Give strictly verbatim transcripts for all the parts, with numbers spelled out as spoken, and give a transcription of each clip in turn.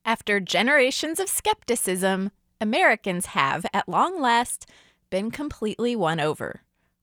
After generations of skepticism, Americans have, at long last, been completely won over.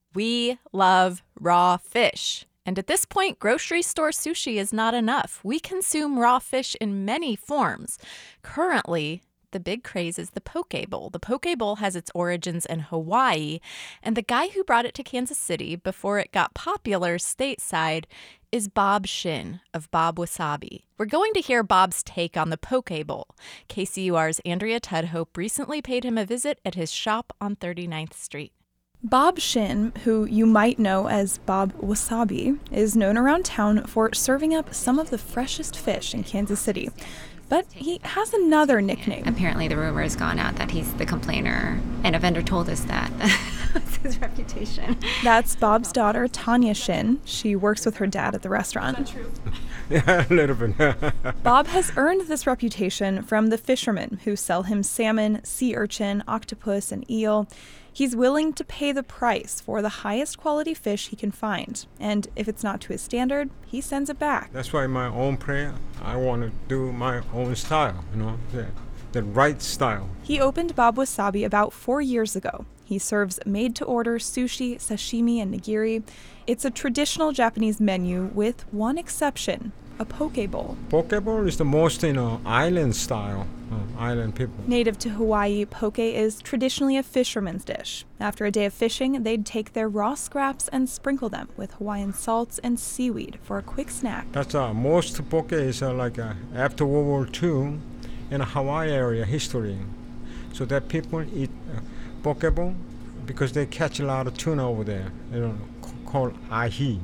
We love raw fish. And at this point, grocery store sushi is not enough. We consume raw fish in many forms. Currently, the big craze is the poke bowl. The poke bowl has its origins in Hawaii, and the guy who brought it to Kansas City before it got popular stateside is Bob Shin of Bob Wasabi. We're going to hear Bob's take on the poke bowl. K C U R's Andrea Tudhope recently paid him a visit at his shop on thirty-ninth Street. Bob Shin, who you might know as Bob Wasabi, is known around town for serving up some of the freshest fish in Kansas City. But he has another nickname. Apparently the rumor has gone out that he's the complainer, and a vendor told us that. That's his reputation. That's Bob's daughter, Tanya Shin. She works with her dad at the restaurant. Is that true? Yeah, a little bit. Bob has earned this reputation from the fishermen who sell him salmon, sea urchin, octopus, and eel. He's willing to pay the price for the highest quality fish he can find. And if it's not to his standard, he sends it back. That's why my own prayer, I want to do my own style, you know, the, the right style. He opened Bob Wasabi about four years ago. He serves made-to-order sushi, sashimi, and nigiri. It's a traditional Japanese menu with one exception, a poke bowl. Poke bowl is the most, you know, island style, uh, island people. Native to Hawaii, poke is traditionally a fisherman's dish. After a day of fishing, they'd take their raw scraps and sprinkle them with Hawaiian salts and seaweed for a quick snack. That's uh, most poke is uh, like uh, after World War Two in a Hawaii area history. So that people eat uh, poke bowl because they catch a lot of tuna over there, you know, c- called ahi.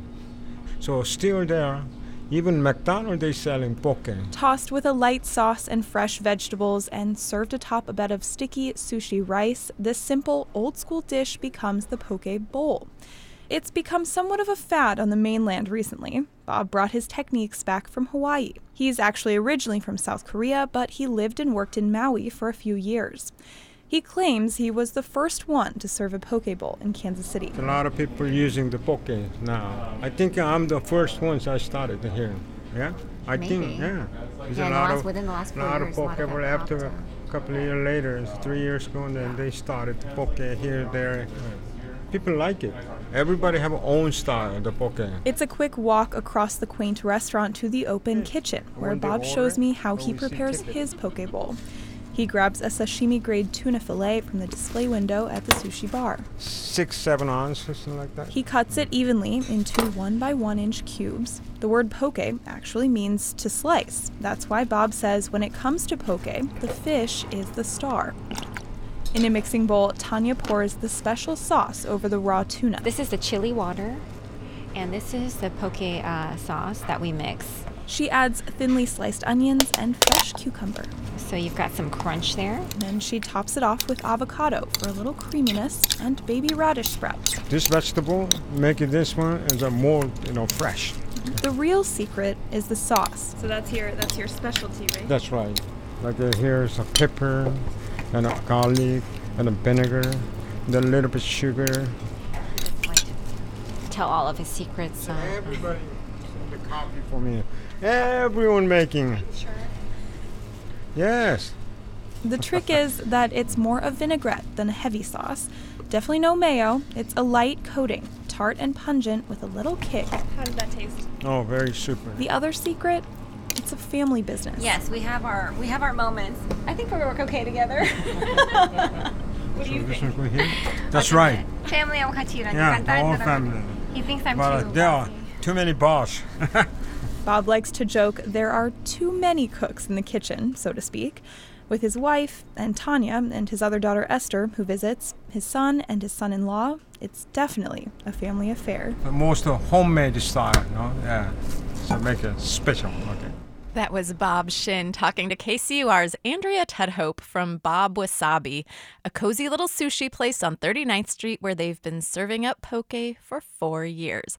So still there. Even McDonald's, they selling poke. Tossed with a light sauce and fresh vegetables and served atop a bed of sticky sushi rice, this simple, old-school dish becomes the poke bowl. It's become somewhat of a fad on the mainland recently. Bob brought his techniques back from Hawaii. He's actually originally from South Korea, but he lived and worked in Maui for a few years. He claims he was the first one to serve a poke bowl in Kansas City. A lot of people using the poke now. I think I'm the first ones I started here. Yeah, I Maybe. think yeah. There's Yeah, a in the lot last- of within the last four lot years, of a lot poke of bowl that after popped a couple of years later, it's three years ago, and then they started the poke here, there. People like it. Everybody have their own style, the poke. It's a quick walk across the quaint restaurant to the open kitchen, where When they Bob order, shows me how he always see prepares tickets. his poke bowl. He grabs a sashimi-grade tuna fillet from the display window at the sushi bar. Six, seven ounces, something like that. He cuts it evenly into one by one inch cubes. The word poke actually means to slice. That's why Bob says when it comes to poke, the fish is the star. In a mixing bowl, Tanya pours the special sauce over the raw tuna. This is the chili water, and this is the poke uh, sauce that we mix. She adds thinly sliced onions and fresh cucumber. So you've got some crunch there. Then she tops it off with avocado for a little creaminess and baby radish sprouts. This vegetable, making this one is a more, you know, fresh. The real secret is the sauce. So that's your that's your specialty, right? That's right. Like uh, here's a pepper, and a garlic, and a vinegar, and a little bit sugar. Going to tell all of his secrets. Uh, Everybody, the coffee for me. Everyone making. Sure. Yes. The trick is that it's more a vinaigrette than a heavy sauce. Definitely no mayo. It's a light coating, tart and pungent with a little kick. How does that taste? Oh, very super. The other secret? It's a family business. yes, we have our we have our moments. I think we work okay together. What do you So this think? one go here? That's right. Family 하고 같이 일하니까 Yeah, 다른 all 사람은- family. He thinks I'm But uh, too there are bossy. too many boss. Bob likes to joke there are too many cooks in the kitchen, so to speak. With his wife and Tanya and his other daughter Esther, who visits, his son and his son-in-law, it's definitely a family affair. Most of homemade style, you know? Yeah. So make it special. Okay. That was Bob Shin talking to K C U R's Andrea Tudhope from Bob Wasabi, a cozy little sushi place on thirty-ninth Street where they've been serving up poke for four years.